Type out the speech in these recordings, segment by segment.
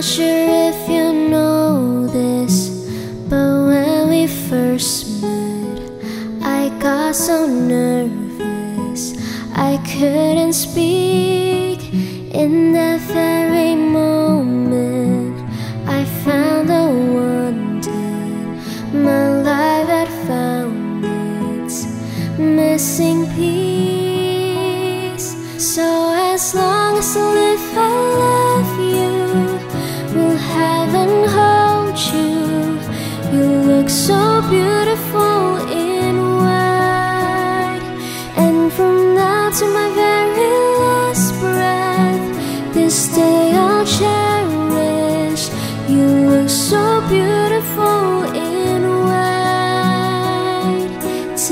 not sure if you know this, but when we first met, I got so nervous I couldn't speak. In that very moment, I found the one that my life had found its missing piece. So as long as I live, I love you. Will heaven hold you? You look so beautiful in white. And from now to my very last breath, this day I'll cherish. You look so beautiful in white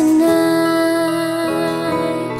tonight.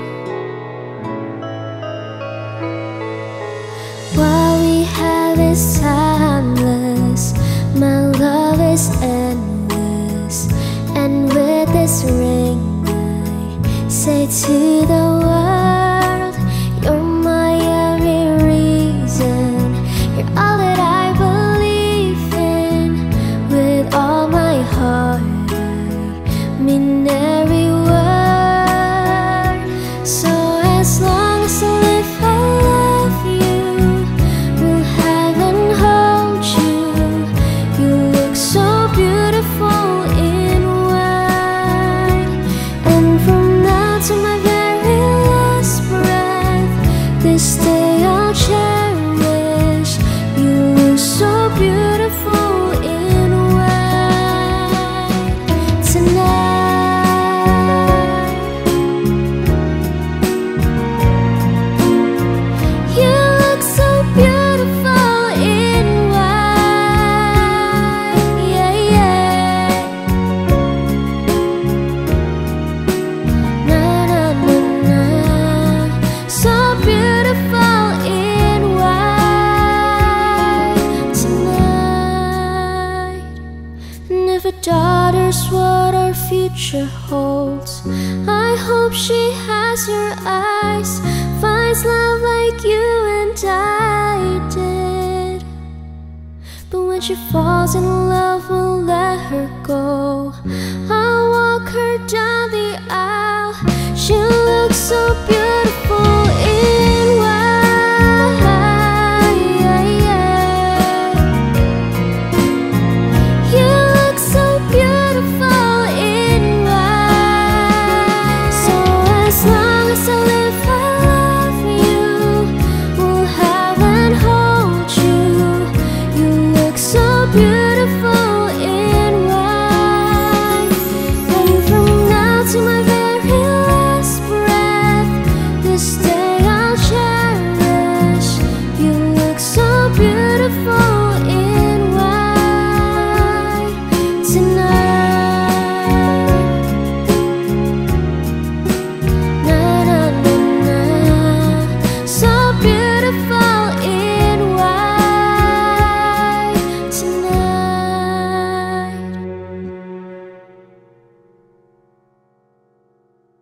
What we have is timeless, my love is endless. And with this ring I say to the world, you're my every reason. You're all that I believe in. With all my heart I mean every word. So as long as I live, I love you. Will heaven hold you? You look so beautiful in white. And from now to my very last breath, this day I'll cherish. You look so beautiful in white tonight. You look so beautiful in white, yeah, yeah. Na na na na, so beautiful in white tonight. Never doubters what our future holds. I hope she has your eyes, finds love like you and I did. But when she falls in love, we'll let her go. I'll walk her down the aisle. She'll